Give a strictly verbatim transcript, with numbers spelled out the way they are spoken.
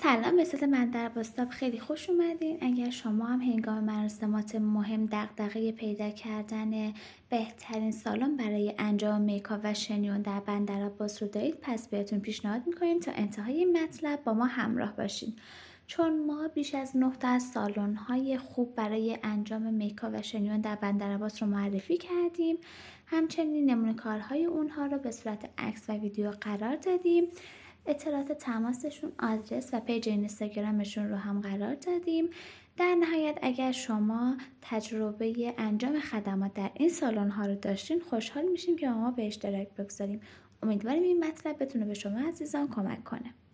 سلام، به صوت من در باستاب خیلی خوش اومدین. اگر شما هم هنگام مراسمات مهم دغدغه پیدا کردن بهترین سالن برای انجام میکاپ و شنیون در بندرعباس رو دارید، پس بهتون پیشنهاد میکنیم تا انتهای مطلب با ما همراه باشین، چون ما بیش از نه تا از سالن‌های خوب برای انجام میکاپ و شنیون در بندرعباس رو معرفی کردیم. همچنین نمونه کارهای اونها رو به صورت عکس و ویدیو قرار دادیم. اطلاعات تماسشون، آدرس و پیج اینستاگرامشون رو هم قرار دادیم. در نهایت اگر شما تجربه انجام خدمات در این سالن ها رو داشتین، خوشحال میشیم که ما به اشتراک بگذاریم. امیدواریم این مطلب بتونه به شما عزیزان کمک کنه.